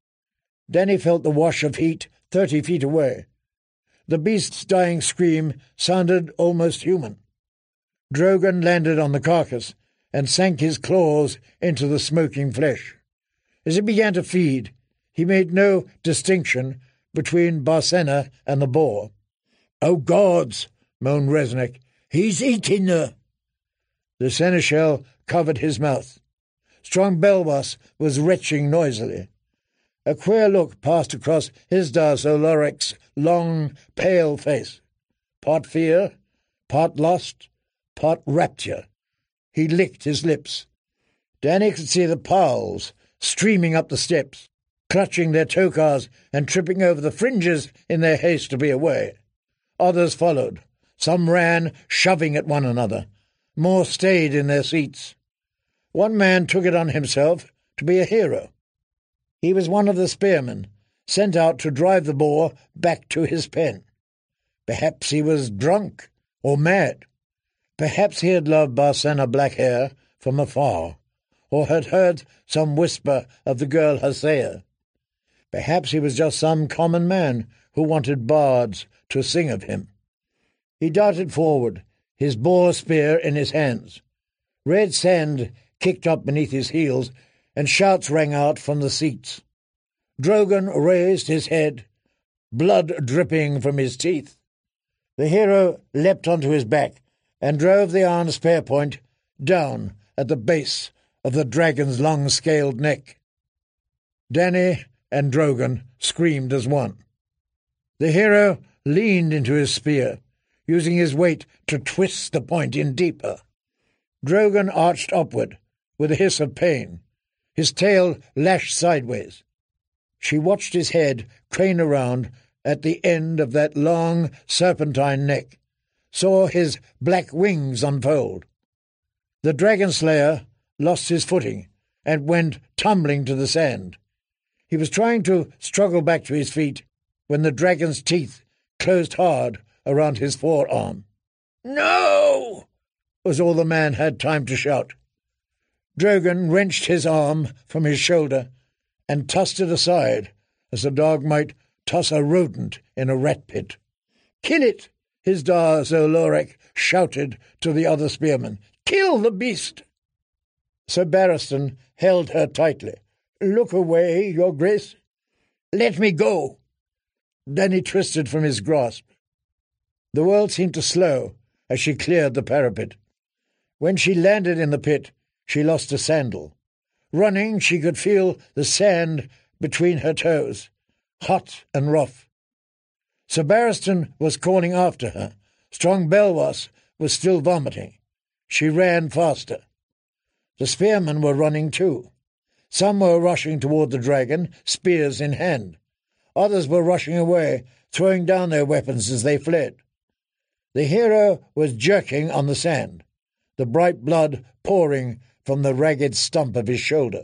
Dany felt the wash of heat thirty feet away. The beast's dying scream sounded almost human. Drogon landed on the carcass and sank his claws into the smoking flesh. As he began to feed, he made no distinction between Barsenna and the boar. "Oh, gods!" moaned Resnick. "He's eating her!" The seneschal covered his mouth. Strong Belwas was retching noisily. A queer look passed across Hisdar zo Loraq's long, pale face. Part fear, part lust, part rapture. He licked his lips. Dany could see the Parls streaming up the steps, clutching their tokars and tripping over the fringes in their haste to be away. Others followed. Some ran, shoving at one another. More stayed in their seats. One man took it on himself to be a hero. He was one of the spearmen, sent out to drive the boar back to his pen. Perhaps he was drunk or mad. Perhaps he had loved Barsenna Blackhair from afar, or had heard some whisper of the girl Hosea. Perhaps he was just some common man who wanted bards to sing of him. He darted forward, his boar spear in his hands. Red sand kicked up beneath his heels, and shouts rang out from the seats. Drogon raised his head, blood dripping from his teeth. The hero leapt onto his back and drove the iron spear point down at the base of the dragon's long-scaled neck. Dany and Drogon screamed as one. The hero leaned into his spear, using his weight to twist the point in deeper. Drogon arched upward, with a hiss of pain. His tail lashed sideways. She watched his head crane around at the end of that long serpentine neck, saw his black wings unfold. The dragon-slayer lost his footing and went tumbling to the sand. He was trying to struggle back to his feet when the dragon's teeth closed hard around his forearm. "No!" was all the man had time to shout. Drogon wrenched his arm from his shoulder and tossed it aside as a dog might toss a rodent in a rat pit. "Kill it!" Hisdar zo Loraq shouted to the other spearmen. "Kill the beast!" Sir Barristan held her tightly. "Look away, your grace." "Let me go!" Dany twisted from his grasp. The world seemed to slow as she cleared the parapet. When she landed in the pit, she lost a sandal. Running, she could feel the sand between her toes, hot and rough. Sir Barristan was calling after her. Strong Belwas was still vomiting. She ran faster. The spearmen were running too. Some were rushing toward the dragon, spears in hand. Others were rushing away, throwing down their weapons as they fled. The hero was jerking on the sand, the bright blood pouring from the ragged stump of his shoulder.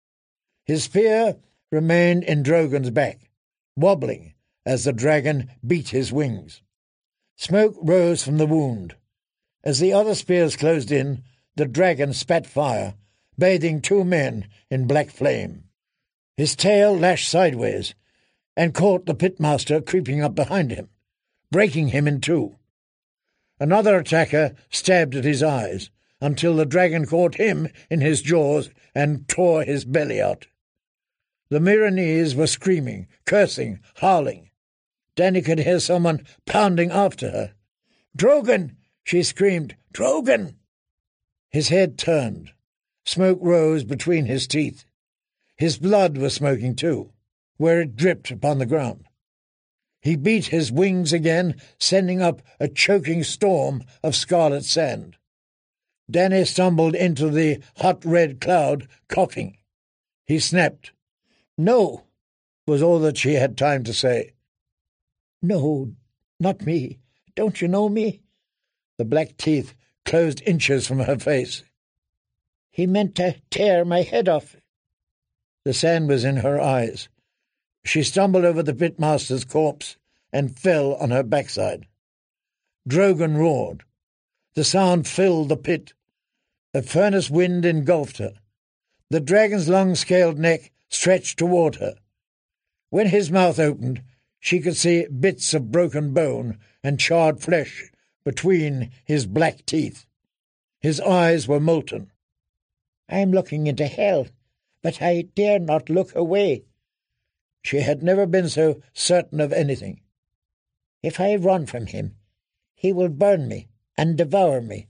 His spear remained in Drogon's back, wobbling as the dragon beat his wings. Smoke rose from the wound. As the other spears closed in, the dragon spat fire, bathing two men in black flame. His tail lashed sideways and caught the pitmaster creeping up behind him, breaking him in two. Another attacker stabbed at his eyes, until the dragon caught him in his jaws and tore his belly out. The Meereenese were screaming, cursing, howling. Dany could hear someone pounding after her. "Drogon!" she screamed. "Drogon!" His head turned. Smoke rose between his teeth. His blood was smoking too, where it dripped upon the ground. He beat his wings again, sending up a choking storm of scarlet sand. Danny stumbled into the hot red cloud, coughing. He snapped. "No," was all that she had time to say. "No, not me. Don't you know me?" The black teeth closed inches from her face. "He meant to tear my head off." The sand was in her eyes. She stumbled over the pitmaster's corpse and fell on her backside. Drogon roared. The sound filled the pit. A furnace wind engulfed her. The dragon's long-scaled neck stretched toward her. When his mouth opened, she could see bits of broken bone and charred flesh between his black teeth. His eyes were molten. "I am looking into hell, but I dare not look away." She had never been so certain of anything. "If I run from him, he will burn me and devour me."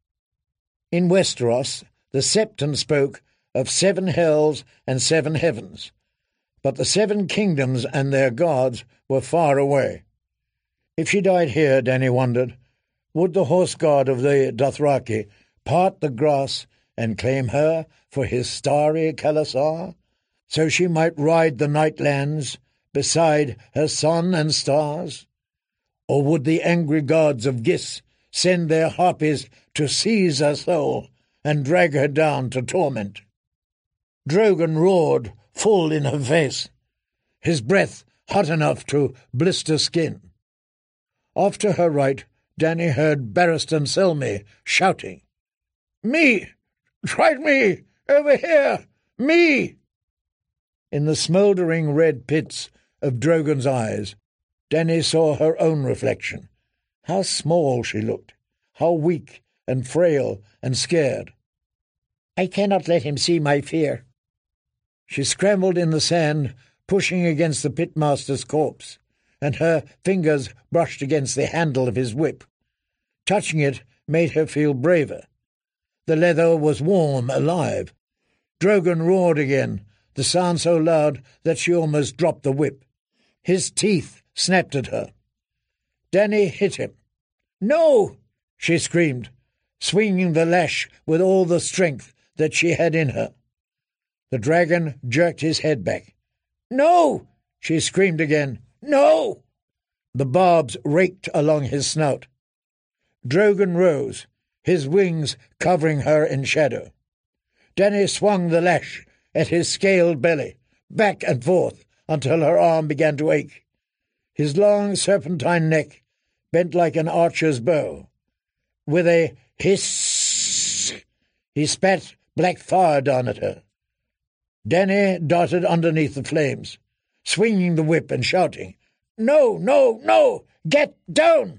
In Westeros, the Septon spoke of seven hells and seven heavens, but the seven kingdoms and their gods were far away. If she died here, Danny wondered, would the horse god of the Dothraki part the grass and claim her for his starry Khalasar, so she might ride the Nightlands beside her sun and stars? Or would the angry gods of Gis send their harpies to seize her soul and drag her down to torment? Drogon roared full in her face, his breath hot enough to blister skin. Off to her right, Danny heard Barristan Selmy shouting, "Me! Try me! Over here! Me!" In the smouldering red pits of Drogon's eyes, Danny saw her own reflection. How small she looked, how weak and frail and scared. "I cannot let him see my fear." She scrambled in the sand, pushing against the pitmaster's corpse, and her fingers brushed against the handle of his whip. Touching it made her feel braver. The leather was warm, alive. Drogon roared again, the sound so loud that she almost dropped the whip. His teeth snapped at her. Danny hit him. "No!" she screamed, swinging the lash with all the strength that she had in her. The dragon jerked his head back. "No!" she screamed again. "No!" The barbs raked along his snout. Drogon rose, his wings covering her in shadow. Danny swung the lash at his scaled belly, back and forth, until her arm began to ache. His long serpentine neck bent like an archer's bow. With a hiss, he spat black fire down at her. Danny darted underneath the flames, swinging the whip and shouting, "No, no, no! Get down!"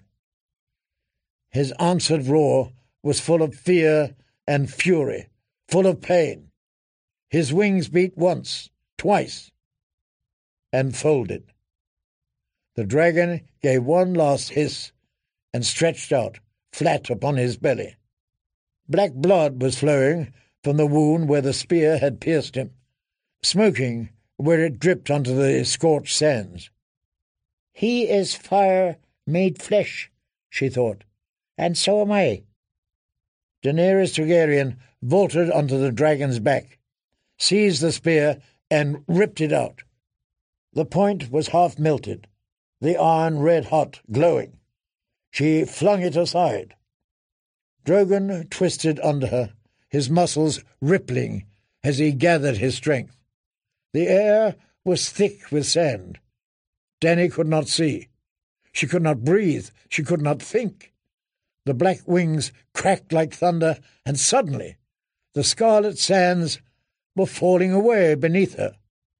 His answered roar was full of fear and fury, full of pain. His wings beat once, twice, and folded. The dragon gave one last hiss and stretched out, flat upon his belly. Black blood was flowing from the wound where the spear had pierced him, smoking where it dripped onto the scorched sands. "He is fire made flesh," she thought, "and so am I." Daenerys Targaryen vaulted onto the dragon's back, seized the spear, and ripped it out. The point was half melted, the iron red-hot, glowing. She flung it aside. Drogon twisted under her, his muscles rippling as he gathered his strength. The air was thick with sand. Danny could not see. She could not breathe. She could not think. The black wings cracked like thunder, and suddenly the scarlet sands were falling away beneath her.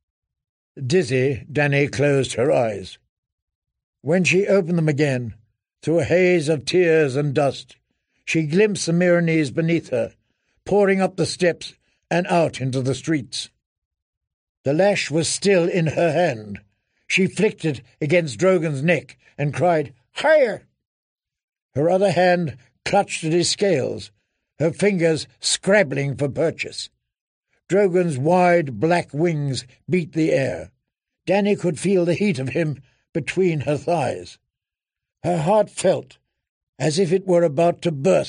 Dizzy, Danny closed her eyes. When she opened them again, through a haze of tears and dust, she glimpsed the Meereenese beneath her, pouring up the steps and out into the streets. The lash was still in her hand. She flicked it against Drogon's neck and cried, "Higher!" Her other hand clutched at his scales, her fingers scrabbling for purchase. Drogon's wide black wings beat the air. Danny could feel the heat of him between her thighs. Her heart felt as if it were about to burst.